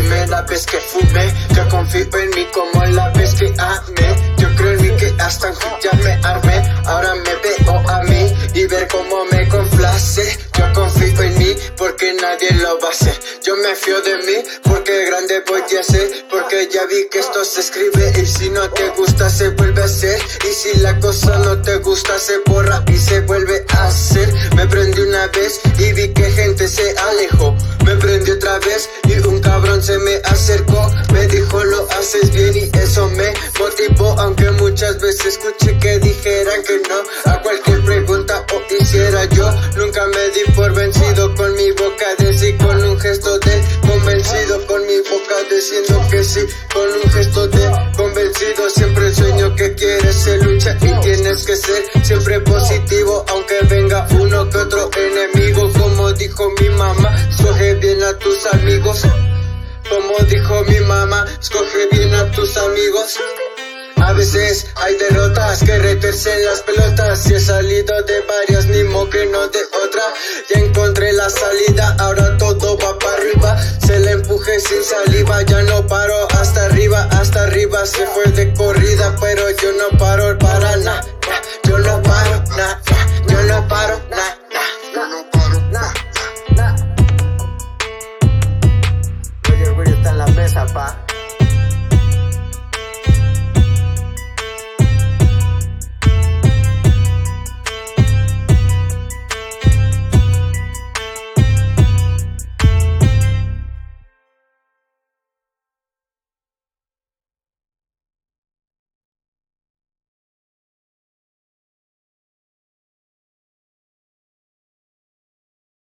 primera vez que fumé. Yo confío en mí como la vez que amé. Yo creo en mí que hasta ya me armé. Ahora me veo a mí y ver cómo me complace. Yo confío en mí porque nadie lo va a hacer. Yo me fío de mí porque grande voy a ser. Porque ya vi que esto se escribe y si no te gusta se vuelve a hacer. Y si la cosa no te gusta se borra y se vuelve a hacer. Me prendí una vez y vi que gente se alejó. Me prendí otra vez y un cabrón se me acercó. Me dijo lo haces bien y eso me motivó. Aunque muchas veces escuché que dijeran que no a cualquier pregunta o hiciera yo. Nunca me di por vencido, con mi boca decí, con un gesto de convencido. Con mi boca diciendo que sí, con un gesto de convencido. Siempre el sueño que quieres se lucha y tienes que ser siempre positivo. Aunque venga uno que otro enemigo. Como dijo mi mamá, escoge bien a tus amigos. Como dijo mi mamá, escoge bien a tus amigos. A veces hay derrotas que retuercen las pelotas. Y he salido de varias, ni modo que no de otra. Ya encontré la salida, ahora todo va para arriba. Se le empuje sin saliva, ya no paro hasta arriba. Hasta arriba se fue de corrida, pero yo no paro para nada. Yo no paro nada, yo no paro nada. Yo no paro nada. Oye, el güey está en la mesa, pa.